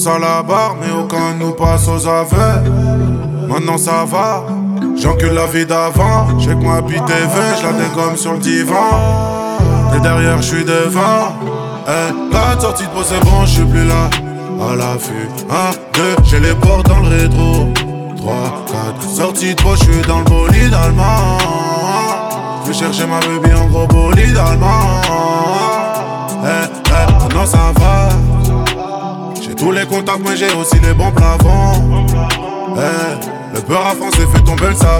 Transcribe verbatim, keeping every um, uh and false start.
à la barre, mais aucun nous passe aux aveux. Maintenant ça va, j'encule la vie d'avant. J'ai que ma bite est vingt, j'la dégomme sur le divan. Et derrière j'suis devant. Eh, quatre sorties de peau c'est bon, j'suis plus là. À l'affût, un, deux, j'ai les portes dans le rétro. Trois, quatre, sorties de peau, j'suis dans le bolide allemand. J'vais chercher ma baby en gros bolide allemand. Eh, eh, maintenant ça va. J'ai tous les contacts mais j'ai aussi les bons plafonds. Eh, le peur à France fait tomber le savon.